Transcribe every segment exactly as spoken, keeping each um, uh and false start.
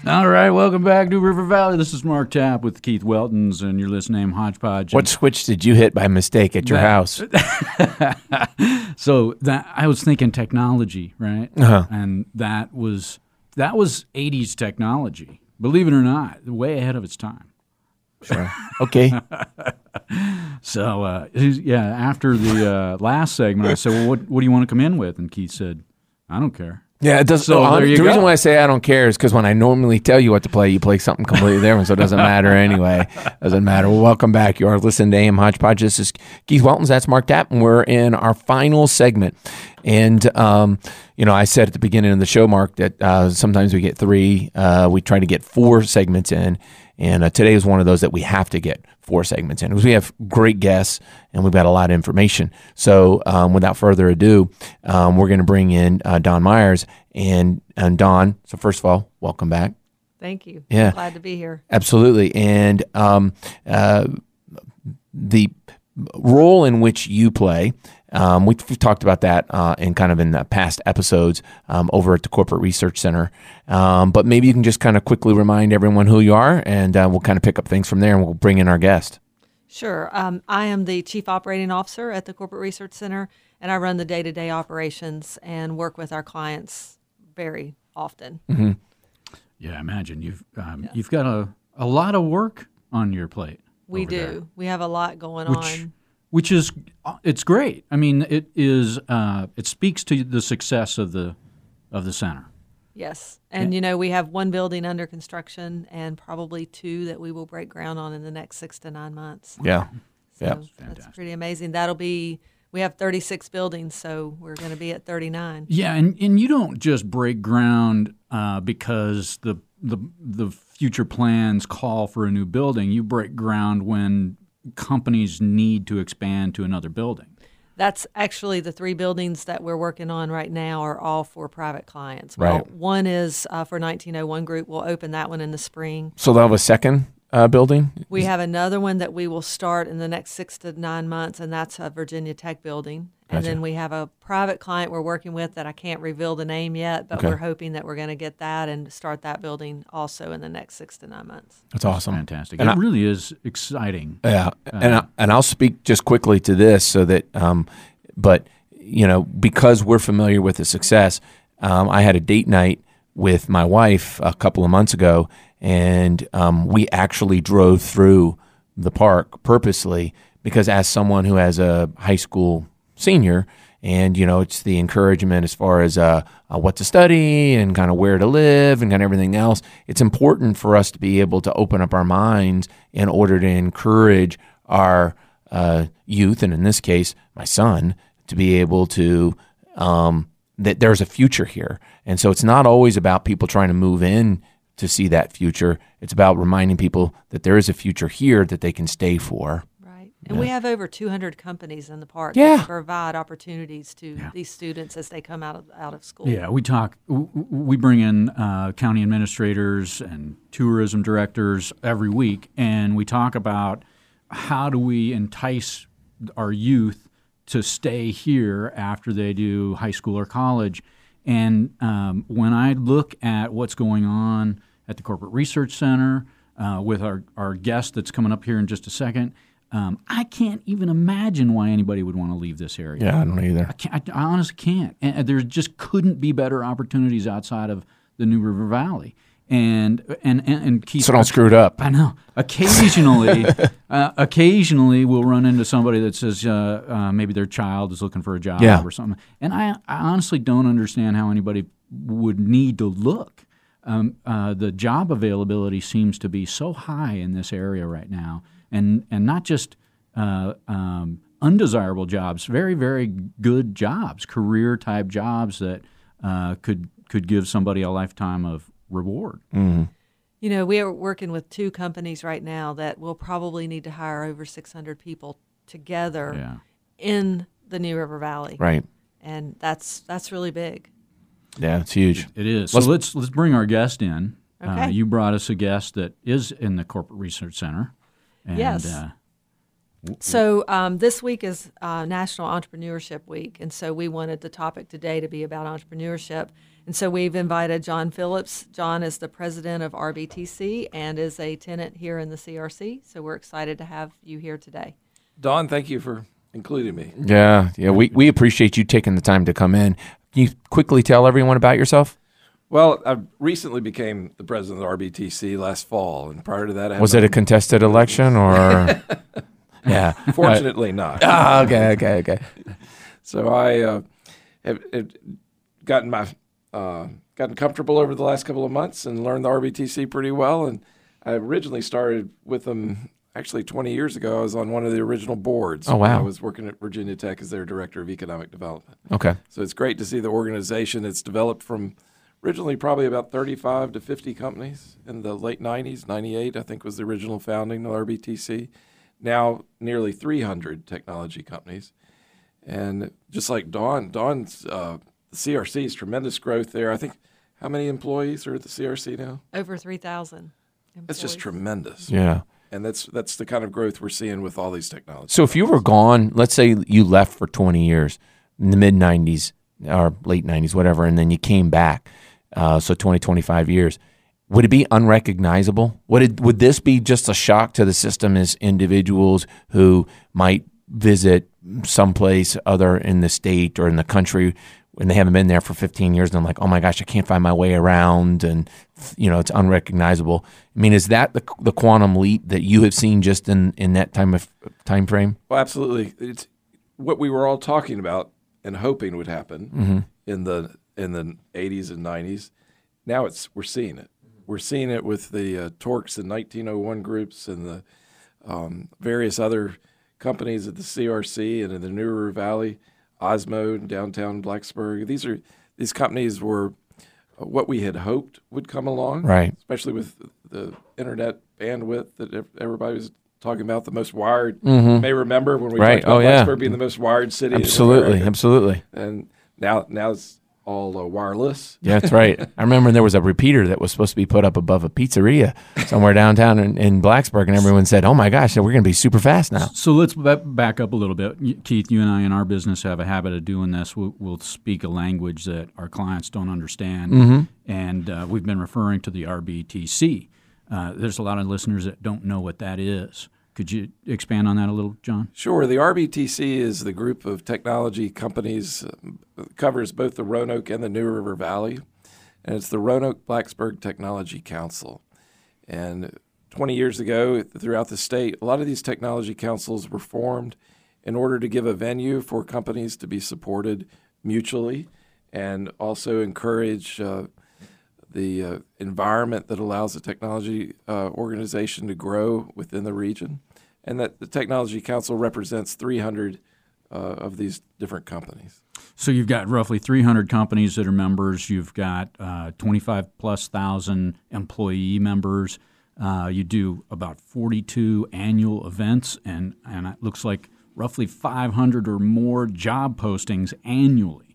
All right, welcome back to River Valley. This is Mark Tapp with Keith Weltons, and you're listening to Hodgepodge. What switch did you hit by mistake at your that, house? so that I was thinking technology, right? Uh-huh. And that was that was eighties technology. Believe it or not, way ahead of its time. Sure. Okay. So uh, yeah, after the uh, last segment, I said, "Well, what what do you want to come in with?" And Keith said, "I don't care." Yeah, it does. So So there you the go. reason why I say I don't care is because when I normally tell you what to play, you play something completely different, so it doesn't matter anyway. Doesn't matter. Well, welcome back. You are listening to A M Hodgepodge. This is Keith Weltons. That's Mark Tapp, and we're in our final segment. And, um, you know, I said at the beginning of the show, Mark, that uh, sometimes we get three. Uh, we try to get four segments in. And uh, today is one of those that we have to get four segments in because we have great guests and we've got a lot of information. So um, without further ado, um, we're going to bring in uh, Dawn Myers. And, and Dawn, so first of all, welcome back. Thank you. Yeah. Glad to be here. Absolutely. And um, uh, the role in which you play, um, we've, we've talked about that uh, in kind of in the past episodes um, over at the Corporate Research Center. Um, but maybe you can just kind of quickly remind everyone who you are, and uh, we'll kind of pick up things from there, and we'll bring in our guest. Sure. Um, I am the Chief Operating Officer at the Corporate Research Center, and I run the day-to-day operations and work with our clients very often. Mm-hmm. Yeah, I imagine you've um, yeah. you've got a, a lot of work on your plate. We do. There. We have a lot going which, on. Which is it's great. I mean, it is uh, it speaks to the success of the of the center. Yes, and yeah. you know we have one building under construction and probably two that we will break ground on in the next six to nine months. Yeah, so yeah, that's fantastic. Pretty amazing. That'll be. We have thirty-six buildings, so we're going to be at thirty-nine. Yeah, and, and you don't just break ground uh, because the the the future plans call for a new building. You break ground when companies need to expand to another building. That's actually the three buildings that we're working on right now are all for private clients. Right. Well, one is uh, for nineteen oh one Group. We'll open that one in the spring. So they'll have a second uh, building? We have another one that we will start in the next six to nine months, and that's a Virginia Tech building. And Gotcha. then we have a private client we're working with that I can't reveal the name yet, but Okay. we're hoping that we're going to get that and start that building also in the next six to nine months. That's awesome. Fantastic. And it I- really is exciting. Yeah, Uh, and I, and I'll speak just quickly to this so that, um, but you know, because we're familiar with the success, um, I had a date night with my wife a couple of months ago, and um, we actually drove through the park purposely because, as someone who has a high school senior, and you know, it's the encouragement as far as uh, uh, what to study and kind of where to live and kind of everything else. It's important for us to be able to open up our minds in order to encourage our uh, youth, and in this case, my son, to be able to um, that there's a future here. And so it's not always about people trying to move in to see that future. It's about reminding people that there is a future here that they can stay for. Right. And we have over two hundred companies in the park Yeah. that provide opportunities to Yeah. these students as they come out of out of school. Yeah, we talk. w- w- We bring in uh, county administrators and tourism directors every week, and we talk about how do we entice our youth to stay here after they do high school or college. And um, when I look at what's going on at the Corporate Research Center uh, with our, our guest that's coming up here in just a second, um, I can't even imagine why anybody would want to leave this area. Yeah, I don't either. I, can't, I honestly can't. And there just couldn't be better opportunities outside of the New River Valley. And and and, and Keith, So don't screw it up. I know. Occasionally, uh, occasionally we'll run into somebody that says uh, uh, maybe their child is looking for a job Yeah. or something. And I, I honestly don't understand how anybody would need to look. Um, uh, the job availability seems to be so high in this area right now, and and not just uh, um, undesirable jobs, very very good jobs, career type jobs that uh, could could give somebody a lifetime of reward. Mm-hmm. You know, we are working with two companies right now that will probably need to hire over six hundred people together Yeah. in the New River Valley. Right. And that's that's really big. Yeah, it's huge. It is. Let's- so let's let's bring our guest in. Uh, Okay. you brought us a guest that is in the Corporate Research Center. And, Yes. Uh, So um, this week is uh, National Entrepreneurship Week, and so we wanted the topic today to be about entrepreneurship. And so we've invited John Phillips. John is the president of R B T C and is a tenant here in the C R C. So we're excited to have you here today. Don, thank you for including me. Yeah, yeah. We, we appreciate you taking the time to come in. Can you quickly tell everyone about yourself? Well, I recently became the president of R B T C last fall, and prior to that, I had Was my- it a contested election or? Yeah. Fortunately not. Ah, okay, okay, okay. So I uh, have, have gotten my uh, gotten comfortable over the last couple of months and learned the R B T C pretty well. And I originally started with them actually twenty years ago. I was on one of the original boards. Oh, wow. I was working at Virginia Tech as their director of economic development. Okay. So it's great to see the organization. It's developed from originally probably about thirty-five to fifty companies in the late nineties. ninety-eight, I think, was the original founding of R B T C. Now nearly three hundred technology companies. And just like Dawn, Dawn's uh, the C R C's tremendous growth there. I think, how many employees are at the C R C now? Over three thousand. That's just tremendous. Yeah. And that's that's the kind of growth we're seeing with all these technologies. So if you were gone, let's say you left for twenty years in the mid nineties or late nineties, whatever, and then you came back, uh, so twenty, twenty-five years, would it be unrecognizable? Would it, would this be just a shock to the system as individuals who might visit someplace other in the state or in the country when they haven't been there for fifteen years and I'm like, oh my gosh, I can't find my way around and, you know, it's unrecognizable. I mean, is that the, the quantum leap that you have seen just in, in that time of time frame? Well, absolutely. It's what we were all talking about and hoping would happen Mm-hmm. in the in the eighties and nineties. Now it's we're seeing it. We're seeing it with the uh, Torx and nineteen oh one groups and the um, various other companies at the C R C and in the New River Valley, Osmo in downtown Blacksburg. These are these companies were what we had hoped would come along, Right. especially with the internet bandwidth that ev- everybody was talking about. The most wired, Mm-hmm. you may remember when we Right. talked about Oh, yeah. Blacksburg being the most wired city. in Absolutely, America. absolutely. And now now it's all uh, wireless. Yeah, that's right. I remember there was a repeater that was supposed to be put up above a pizzeria somewhere downtown in, in Blacksburg, and everyone said, oh my gosh, we're going to be super fast now. So let's ba- back up a little bit. Y- Keith, you and I in our business have a habit of doing this. We'll, we'll speak a language that our clients don't understand, Mm-hmm. and uh, we've been referring to the R B T C. Uh, there's a lot of listeners that don't know what that is. Could you expand on that a little, John? Sure. The R B T C is the group of technology companies, uh, covers both the Roanoke and the New River Valley, and it's the Roanoke Blacksburg Technology Council. And twenty years ago, throughout the state, a lot of these technology councils were formed in order to give a venue for companies to be supported mutually and also encourage uh, the uh, environment that allows the technology uh, organization to grow within the region. And that the Technology Council represents three hundred uh, of these different companies. So you've got roughly three hundred companies that are members. You've got uh, twenty-five plus thousand employee members. Uh, you do about forty-two annual events, and, and it looks like roughly five hundred or more job postings annually.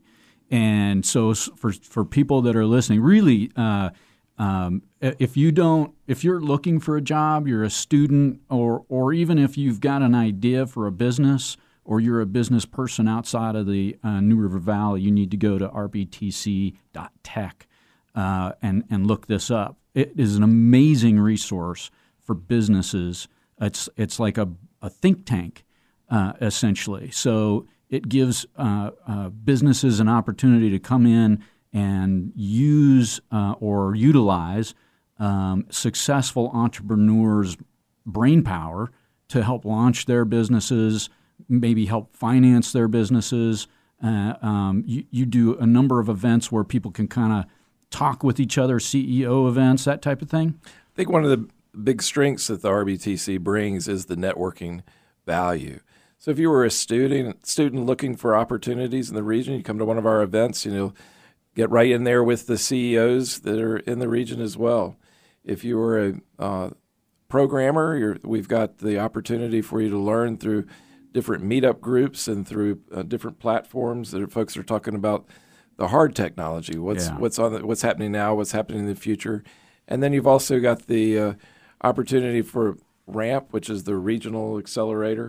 And so s- for for people that are listening, really, uh, um, if you don't, if you're looking for a job, you're a student, or or even if you've got an idea for a business, or you're a business person outside of the uh, New River Valley, you need to go to r b t c dot tech uh, and and look this up. It is an amazing resource for businesses. It's it's like a, a think tank, uh, essentially. So it gives uh, uh, businesses an opportunity to come in and use uh, or utilize um, successful entrepreneurs' brain power to help launch their businesses, maybe help finance their businesses. Uh, um, you, you do a number of events where people can kind of talk with each other, C E O events, that type of thing. I think one of the big strengths that the R B T C brings is the networking value. So if you were a student student looking for opportunities in the region, you come to one of our events, you know, get right in there with the C E Os that are in the region as well. If you were a uh, programmer, you're, we've got the opportunity for you to learn through different meetup groups and through uh, different platforms that are, folks are talking about the hard technology, what's Yeah. what's on the, what's happening now, what's happening in the future, and then you've also got the uh, opportunity for RAMP, which is the regional accelerator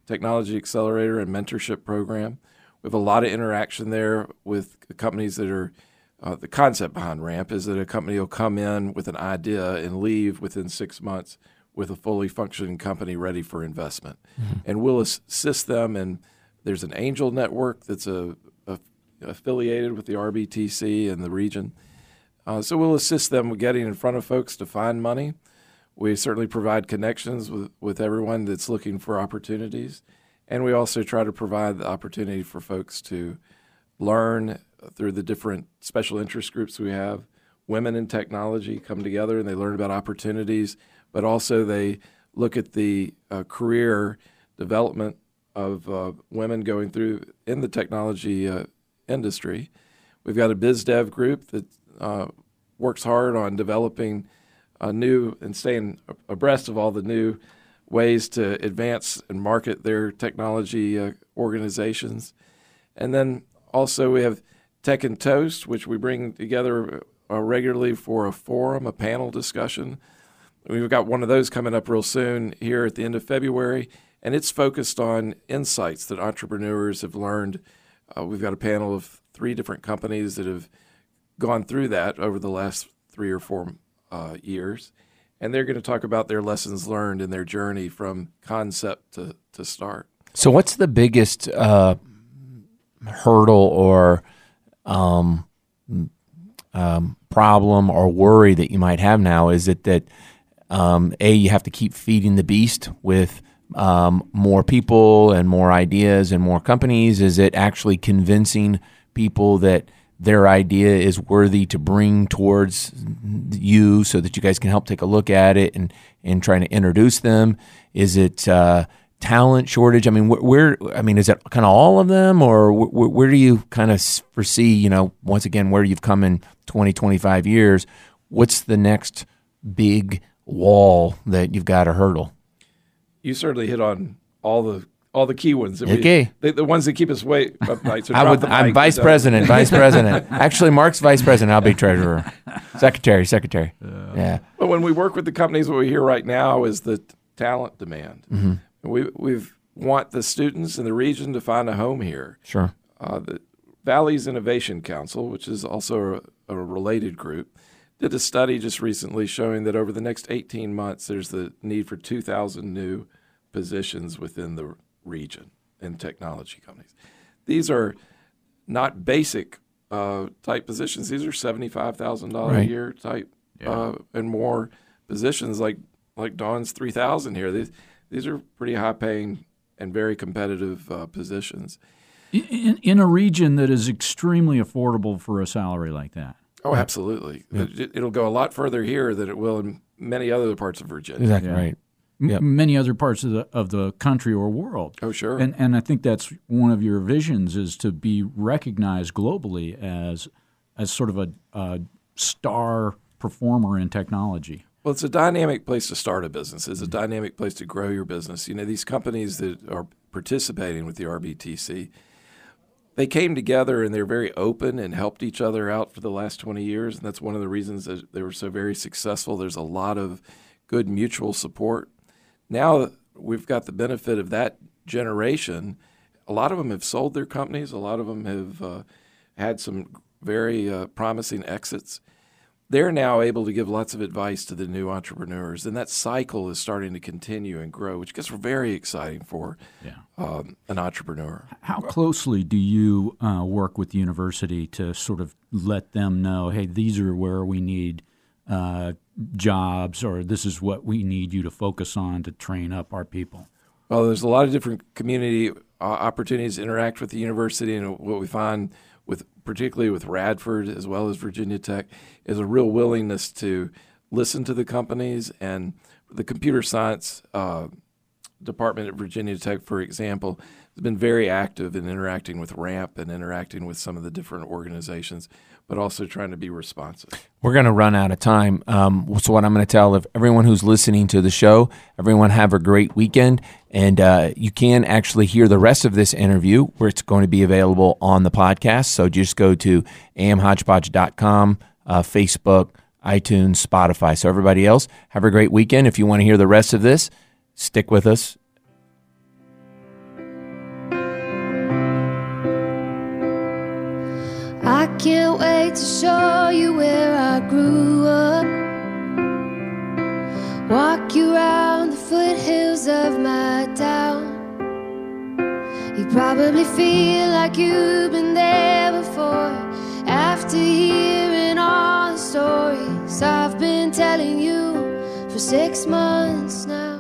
Technology Accelerator and Mentorship Program. We have a lot of interaction there with companies that are, uh, the concept behind RAMP is that a company will come in with an idea and leave within six months with a fully functioning company ready for investment. Mm-hmm. And we'll assist them, and there's an angel network that's a, a, affiliated with the R B T C in the region. Uh, so we'll assist them with getting in front of folks to find money. We certainly provide connections with, with everyone that's looking for opportunities. And we also try to provide the opportunity for folks to learn through the different special interest groups we have. Women in technology come together and they learn about opportunities, but also they look at the uh, career development of uh, women going through in the technology uh, industry. We've got a biz dev group that uh, works hard on developing a new and staying abreast of all the new ways to advance and market their technology uh, organizations. And then also we have Tech and Toast, which we bring together uh, regularly for a forum, a panel discussion. We've got one of those coming up real soon here at the end of February, and it's focused on insights that entrepreneurs have learned. Uh, we've got a panel of three different companies that have gone through that over the last three or four uh, years, and they're going to talk about their lessons learned in their journey from concept to, to start. So what's the biggest uh, hurdle or um, um, problem or worry that you might have now? Is it that, um, A, you have to keep feeding the beast with um, more people and more ideas and more companies? Is it actually convincing people that their idea is worthy to bring towards you so that you guys can help take a look at it and, and trying to introduce them? Is it uh, talent shortage? I mean, wh- where, I mean, is it kind of all of them, or wh- where do you kind of foresee, you know, once again, where you've come in twenty, twenty-five years, what's the next big wall that you've got to hurdle? You certainly hit on all the all the key ones. That okay. We, the, the ones that keep us way up night. So I would, I'm vice president, vice president. Actually, Mark's vice president. I'll be treasurer. Secretary, secretary. Uh, yeah. But when we work with the companies, what we hear right now is the t- talent demand. Mm-hmm. We we've want the students in the region to find a home here. Sure. Uh, the Valley's Innovation Council, which is also a, a related group, did a study just recently showing that over the next eighteen months, there's the need for two thousand new positions within the region in technology companies. These are not basic uh, type positions. These are seventy-five thousand dollars right. a year type yeah. uh, and more positions like like Dawn's three thousand here. These, these are pretty high paying and very competitive uh, positions. In, in a region that is extremely affordable for a salary like that. Oh, absolutely. Yeah. It, it'll go a lot further here than it will in many other parts of Virginia. Exactly yeah. right. Yep. M- many other parts of the of the country or world. Oh, sure. And and I think that's one of your visions is to be recognized globally as as sort of a, a star performer in technology. Well, it's a dynamic place to start a business. It's a dynamic place to grow your business. You know, these companies that are participating with the R B T C, they came together and they're very open and helped each other out for the last twenty years, and that's one of the reasons that they were so very successful. There's a lot of good mutual support. Now we've got the benefit of that generation. A lot of them have sold their companies. A lot of them have uh, had some very uh, promising exits. They're now able to give lots of advice to the new entrepreneurs, and that cycle is starting to continue and grow, which gets very exciting for yeah. um, an entrepreneur. How closely do you uh, work with the university to sort of let them know, hey, these are where we need uh, jobs, or this is what we need you to focus on to train up our people? Well, there's a lot of different community uh, opportunities to interact with the university, and what we find with particularly with Radford as well as Virginia Tech is a real willingness to listen to the companies. And the computer science uh, department at Virginia Tech, for example, has been very active in interacting with RAMP and interacting with some of the different organizations, but also trying to be responsive. We're going to run out of time. Um, so what I'm going to tell everyone who's listening to the show, everyone have a great weekend. And uh, you can actually hear the rest of this interview where it's going to be available on the podcast. So just go to a m hodgepodge dot com, uh, Facebook, iTunes, Spotify. So everybody else, have a great weekend. If you want to hear the rest of this, stick with us. can't wait to show you where I grew up. Walk you around the foothills of my town. You probably feel like you've been there before, after hearing all the stories I've been telling you for six months now.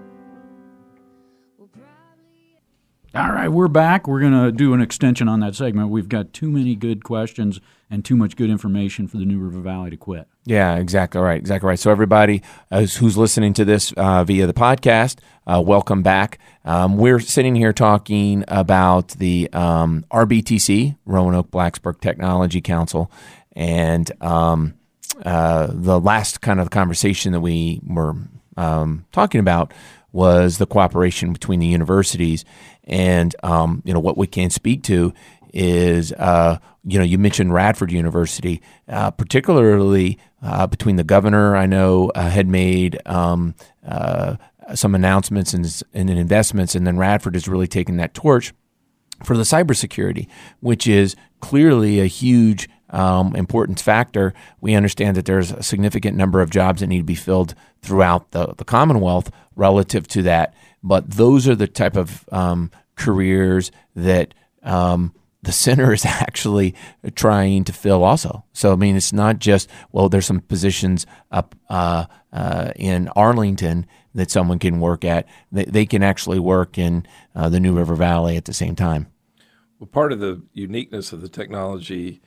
We'll probably... All right, we're back. We're going to do an extension on that segment. We've got too many good questions and too much good information for the New River Valley to quit. Yeah, exactly right. Exactly right. So everybody uh, who's listening to this uh, via the podcast, uh, welcome back. Um, we're sitting here talking about the um, R B T C, Roanoke Blacksburg Technology Council, and um, uh, the last kind of conversation that we were um, talking about was the cooperation between the universities. And um, you know, what we can speak to is, uh, you know, you mentioned Radford University, uh, particularly uh, between the governor, I know, uh, had made um, uh, some announcements and, and investments, and then Radford is really taking that torch for the cybersecurity, which is clearly a huge um, importance factor. We understand that there's a significant number of jobs that need to be filled throughout the, the Commonwealth relative to that, but those are the type of um, careers that um, the center is actually trying to fill also. So, I mean, it's not just, well, there's some positions up uh, uh, in Arlington that someone can work at. They, they can actually work in uh, the New River Valley at the same time. Well, part of the uniqueness of the technology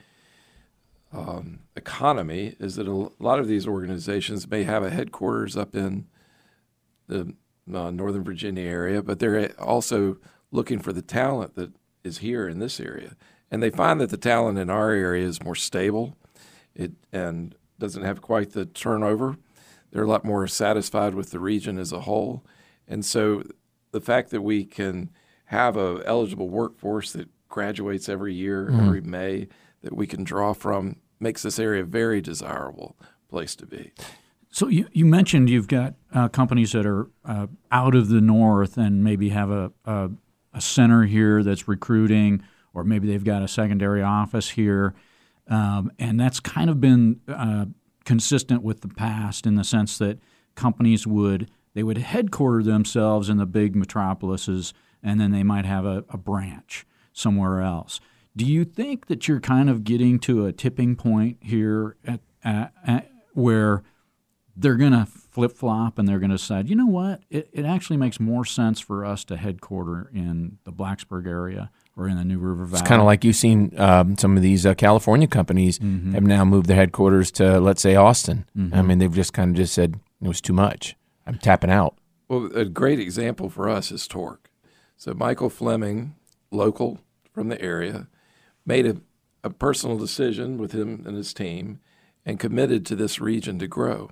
um, economy is that a lot of these organizations may have a headquarters up in the uh, Northern Virginia area, but they're also looking for the talent that is here in this area. And they find that the talent in our area is more stable it and doesn't have quite the turnover. They're a lot more satisfied with the region as a whole. And so the fact that we can have a eligible workforce that graduates every year, mm-hmm. every May, that we can draw from makes this area a very desirable place to be. So you, you mentioned you've got uh, companies that are uh, out of the north and maybe have a, a a center here that's recruiting, or maybe they've got a secondary office here. Um, and that's kind of been uh, consistent with the past in the sense that companies would, they would headquarter themselves in the big metropolises, and then they might have a, a branch somewhere else. Do you think that you're kind of getting to a tipping point here at, at, at where they're going to flip-flop and they're going to decide, you know what, it, it actually makes more sense for us to headquarter in the Blacksburg area or in the New River Valley? It's kind of like you've seen um, some of these uh, California companies mm-hmm. have now moved their headquarters to, let's say, Austin. Mm-hmm. I mean, they've just kind of just said, it was too much. I'm tapping out. Well, a great example for us is Torque. So Michael Fleming, local from the area, made a, a personal decision with him and his team and committed to this region to grow.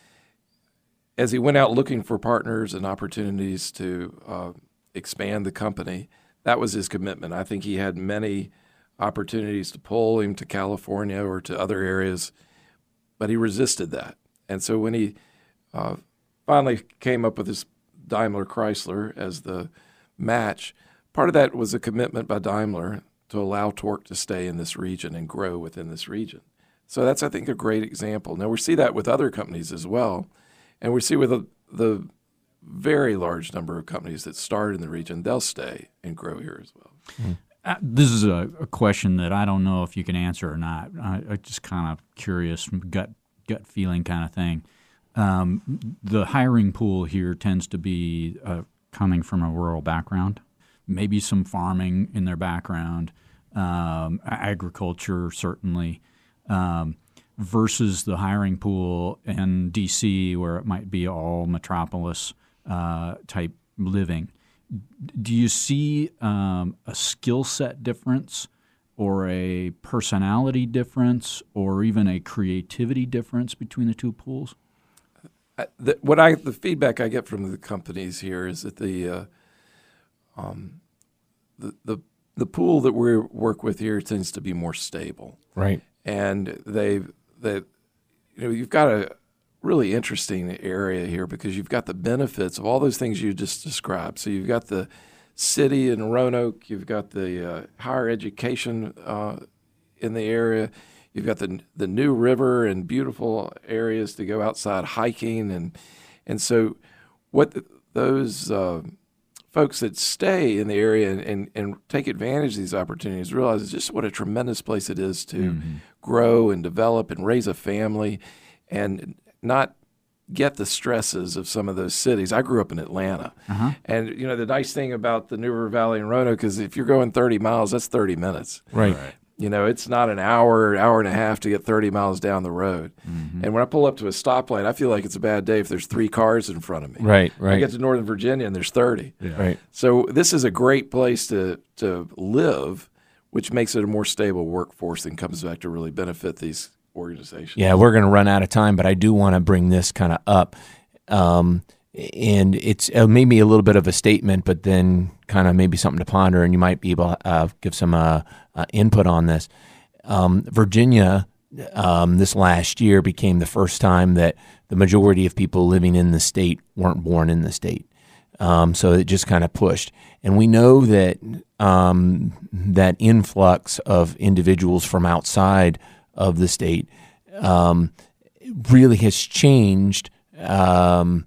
As he went out looking for partners and opportunities to uh, expand the company, that was his commitment. I think he had many opportunities to pull him to California or to other areas, but he resisted that. And so when he uh, finally came up with this Daimler Chrysler as the match, part of that was a commitment by Daimler to allow Torque to stay in this region and grow within this region. So that's, I think, a great example. Now, we see that with other companies as well. And we see with the, the very large number of companies that start in the region, they'll stay and grow here as well. Mm-hmm. Uh, this is a, a question that I don't know if you can answer or not. I, I just kind of curious, gut gut feeling kind of thing. Um, the hiring pool here tends to be uh, coming from a rural background, maybe some farming in their background, um, agriculture certainly. Um, versus the hiring pool in D C where it might be all metropolis uh, type living. Do you see um, a skill set difference or a personality difference or even a creativity difference between the two pools? I, the, what I the feedback I get from the companies here is that the uh, um, the, the the pool that we work with here tends to be more stable, right? And they that you know you've got a really interesting area here because you've got the benefits of all those things you just described. So you've got the city in Roanoke, you've got the uh, higher education uh, in the area. You've got the the new river and beautiful areas to go outside hiking, and and so what the, those uh, folks that stay in the area and, and, and take advantage of these opportunities realize just what a tremendous place it is to mm-hmm. grow and develop and raise a family, and not get the stresses of some of those cities. I grew up in Atlanta, uh-huh. and you know the nice thing about the New River Valley and Roanoke is if you're going thirty miles, that's thirty minutes. Right. right. You know, it's not an hour, hour and a half to get thirty miles down the road. Mm-hmm. And when I pull up to a stoplight, I feel like it's a bad day if there's three cars in front of me. Right, right. I get to Northern Virginia and there's thirty. Yeah. Right. So this is a great place to to live, which makes it a more stable workforce and comes back to really benefit these organizations. Yeah, we're going to run out of time, but I do want to bring this kind of up. Um, and it's uh, maybe a little bit of a statement, but then kind of maybe something to ponder, and you might be able to uh, give some uh, uh, input on this. Um, Virginia, um, this last year, became the first time that the majority of people living in the state weren't born in the state. Um, so it just kind of pushed. And we know that um, that influx of individuals from outside of the state um, really has changed um,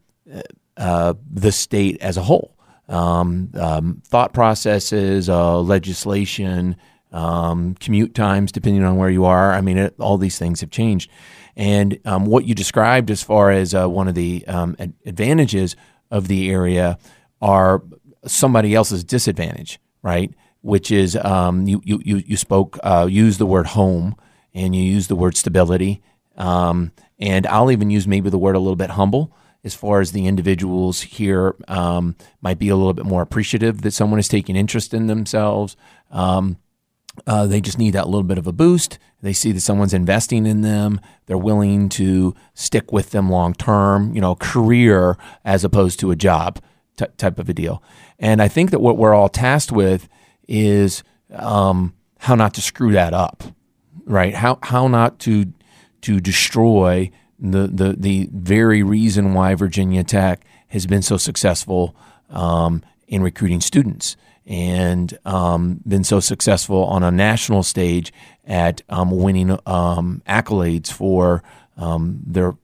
uh, the state as a whole. Um, um, thought processes, uh, legislation, um, commute times, depending on where you are. I mean, it, all these things have changed. And um, what you described as far as uh, one of the um, ad- advantages of the area are somebody else's disadvantage, right? Which is um, you, you, you, you spoke, uh, use the word home, and you use the word stability. Um, and I'll even use maybe the word a little bit humble, as far as the individuals here um, might be a little bit more appreciative that someone is taking interest in themselves. Um, uh, they just need that little bit of a boost. They see that someone's investing in them. They're willing to stick with them long term, you know, career as opposed to a job t- type of a deal. And I think that what we're all tasked with is um, how not to screw that up, right? How how not to to destroy the the the very reason why Virginia Tech has been so successful um, in recruiting students, and um, been so successful on a national stage at um, winning um, accolades for um, their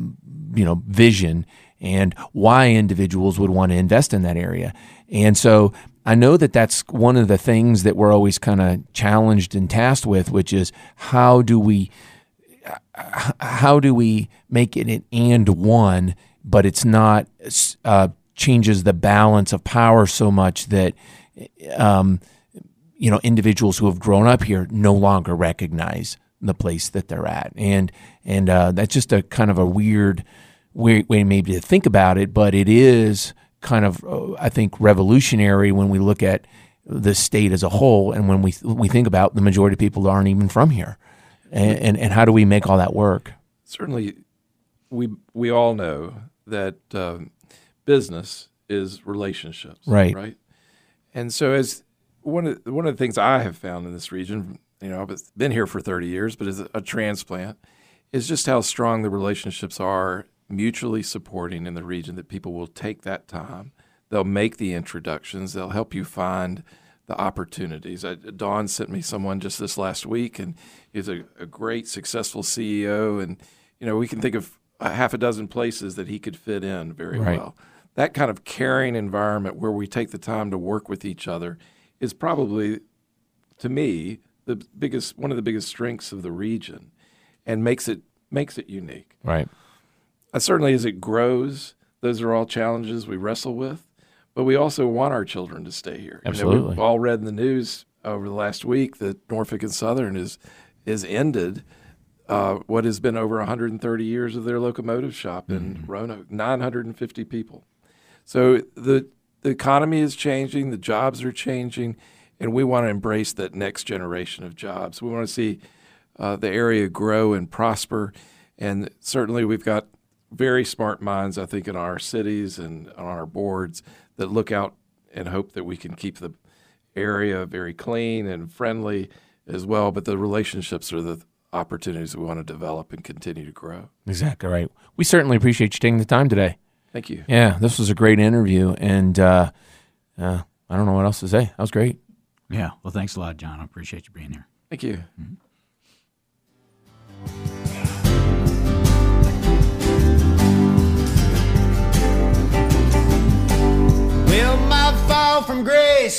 you know vision and why individuals would want to invest in that area. And so I know that that's one of the things that we're always kind of challenged and tasked with, which is how do we how do we make it an and one, but it's not uh, changes the balance of power so much that um, you know individuals who have grown up here no longer recognize the place that they're at, and and uh, that's just a kind of a weird way, way maybe to think about it, but it is kind of uh, I think revolutionary when we look at the state as a whole, and when we we think about the majority of people that aren't even from here. And, and and how do we make all that work? Certainly, we we all know that um, business is relationships, right? Right. And so, as one of one of the things I have found in this region, you know, I've been here for thirty years, but as a transplant, is just how strong the relationships are, mutually supporting in the region. That people will take that time, they'll make the introductions, they'll help you find the opportunities. I, Dawn sent me someone just this last week, and he's a, a great, successful C E O. And, you know, we can think of a half a dozen places that he could fit in very right. well. That kind of caring environment where we take the time to work with each other is probably, to me, the biggest one of the biggest strengths of the region, and makes it makes it unique. Right. Uh, certainly, as it grows, those are all challenges we wrestle with. But we also want our children to stay here. Absolutely. You know, we've all read in the news over the last week that Norfolk and Southern is is ended uh, what has been over one hundred thirty years of their locomotive shop in mm-hmm. Roanoke, nine hundred fifty people. So the the economy is changing, the jobs are changing, and we want to embrace that next generation of jobs. We want to see uh, the area grow and prosper, and certainly we've got very smart minds, I think, in our cities and on our boards that look out and hope that we can keep the area very clean and friendly as well. But the relationships are the opportunities we want to develop and continue to grow. Exactly right. We certainly appreciate you taking the time today. Thank you. Yeah, this was a great interview, and uh, uh, I don't know what else to say. That was great. Yeah, well, thanks a lot, John. I appreciate you being here. Thank you. Mm-hmm.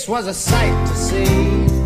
face was a sight to see.